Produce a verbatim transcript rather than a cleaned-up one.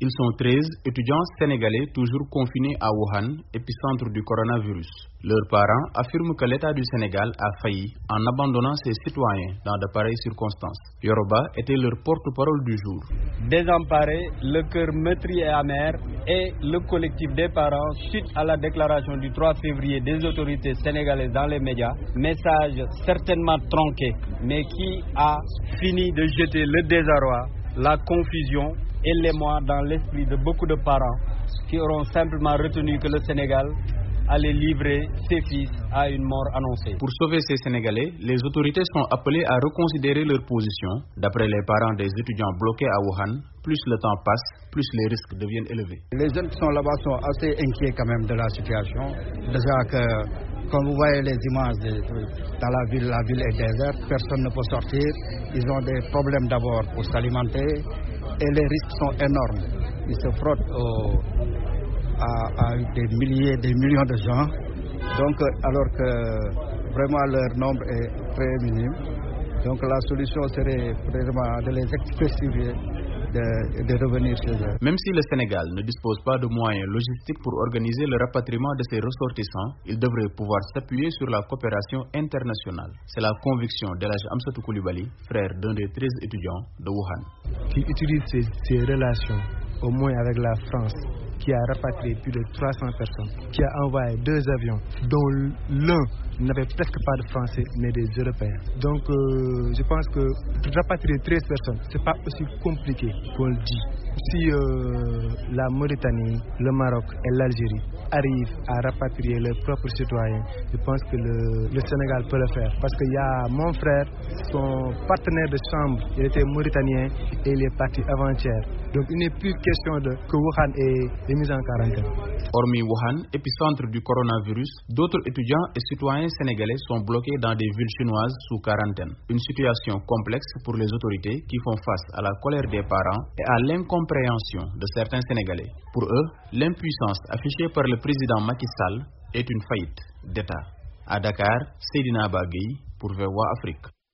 Ils sont treize étudiants sénégalais toujours confinés à Wuhan, épicentre du coronavirus. Leurs parents affirment que l'État du Sénégal a failli en abandonnant ses citoyens dans de pareilles circonstances. Yoroba était leur porte-parole du jour. Désemparés, le cœur meurtri et amer, et le collectif des parents, suite à la déclaration du trois février des autorités sénégalaises dans les médias, message certainement tronqué, mais qui a fini de jeter le désarroi, la confusion et l'émoi dans l'esprit de beaucoup de parents qui auront simplement retenu que le Sénégal allait livrer ses fils à une mort annoncée. Pour sauver ces Sénégalais, les autorités sont appelées à reconsidérer leur position. D'après les parents des étudiants bloqués à Wuhan, plus le temps passe, plus les risques deviennent élevés. Les jeunes qui sont là-bas sont assez inquiets quand même de la situation. Déjà que, comme vous voyez les images de, dans la ville, la ville est déserte, personne ne peut sortir. Ils ont des problèmes d'abord pour s'alimenter et les risques sont énormes. Ils se frottent au, à, à des milliers, des millions de gens. Donc, alors que vraiment leur nombre est très minime. Donc la solution serait vraiment de les expulser. De, de revenir chez eux. Même si le Sénégal ne dispose pas de moyens logistiques pour organiser le rapatriement de ses ressortissants, il devrait pouvoir s'appuyer sur la coopération internationale. C'est la conviction d'Elhadj Amsatou Coulibaly, frère d'un des treize étudiants de Wuhan. Qui utilise ses, ses relations, au moins avec la France, qui a rapatrié plus de trois cents personnes, qui a envoyé deux avions, dont l'un n'avait presque pas de Français, mais des Européens. Donc, euh, je pense que rapatrier treize personnes, c'est pas aussi compliqué qu'on le dit. Si euh, la Mauritanie, le Maroc et l'Algérie arrivent à rapatrier leurs propres citoyens, je pense que le, le Sénégal peut le faire. Parce qu'il y a mon frère, son partenaire de chambre, il était mauritanien et il est parti avant-hier. Donc, il n'est plus question de que Wuhan est, est mis en quarantaine. Hormis Wuhan, épicentre du coronavirus, d'autres étudiants et citoyens sénégalais sont bloqués dans des villes chinoises sous quarantaine. Une situation complexe pour les autorités qui font face à la colère des parents et à l'incompréhension de certains Sénégalais. Pour eux, l'impuissance affichée par le président Macky Sall est une faillite d'État. À Dakar, Seydina Bagui pour V O A Afrique.